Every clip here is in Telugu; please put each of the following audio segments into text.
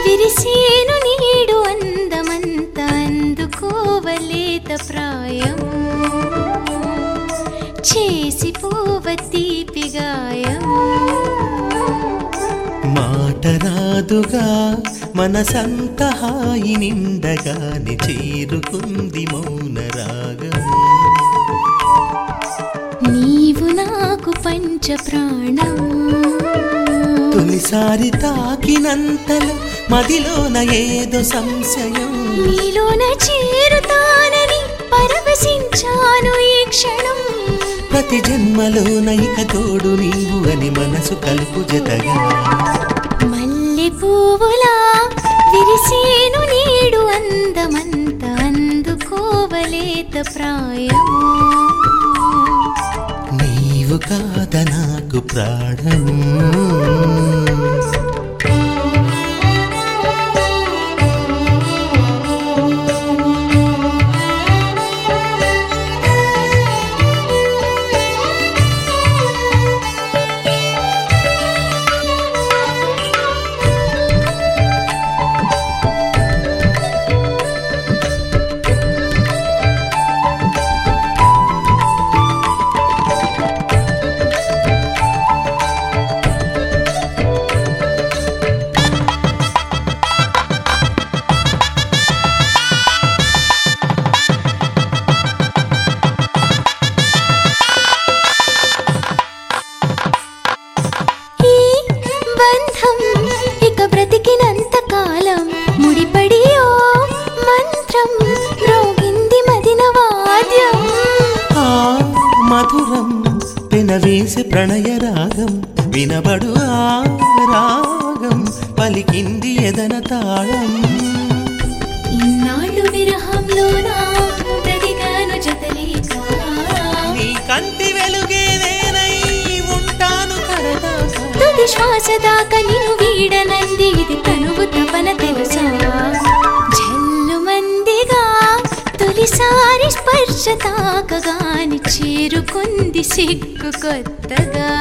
విరిసేను నీడు అందమంత అందుకోవలేత ప్రాయం చేసిపోవ తీపి గాయం మాట రాదుగా మనసంత హాయి నిండగాని చేరుకుంది మౌన రాగం నీవు నాకు పంచ ప్రాణం తొలిసారి తాకినంతలో మదిలోన ఏదో సంశయం నీలోన చేరుతానని పరవశించాను ఈ క్షణం ప్రతి జన్మలోన ఇక తోడు నీవు అని మనసు కలుపు జతగా మల్లె పువ్వులా విరిసేను నీడు అందమంత అందుకోవలేత ప్రాయం నీవు కాద నాకు ప్రాణం మధురం పెనవేసి ప్రణయ రాగం వినబడు ఆ రాగం పలికింది ఎదన తాళం ఇన్నాళ్ళు విరహంలోనా బ్రతికాను జతలేక నీ కంటి వెలుగే నేనై ఉంటాను కడదాకా తుది శ్వాస దాకా నిన్ను వీడనంది ఇది తనువు తపన తెలుసా జల్లుమందిగా తొలిసారి స్పర్శ తాకగాని చేరుకుంది సిగ్గు కొత్తగా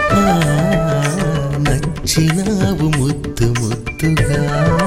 నచ్చినావు ముద్దు ముద్దుగా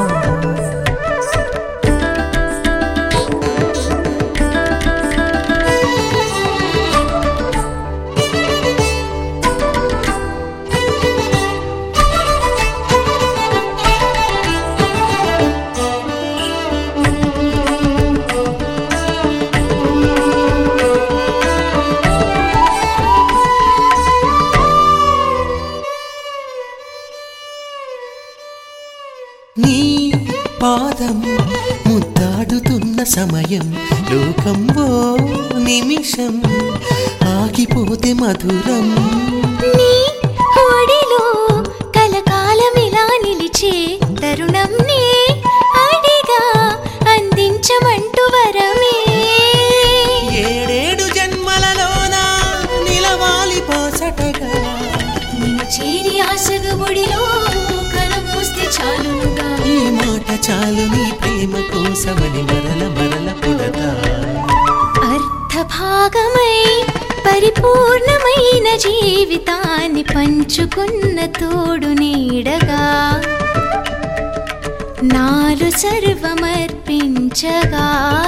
నీ పాదం ముద్దాడుతున్న సమయం లోకంలో నిమిషం ఆగిపోతే మధురం నీ ఒడిలో కలకాలమిలా నిలిచే తరుణం నీ అడిగా అందించమంటూ వరమే ఏడేడు జన్మలలోన నిలవాలి పాసటగా నిన్ను చేరి ఆశగా ఒడిలో కనమూస్తే చాలునుగా ఈ మాట చాలు నీ ప్రేమ కోసమని మరల మరల పుడతా అర్థభాగమై పరిపూర్ణమైన జీవితాన్ని పంచుకున్న తోడు నీడగా నాలు సర్వమర్పించగా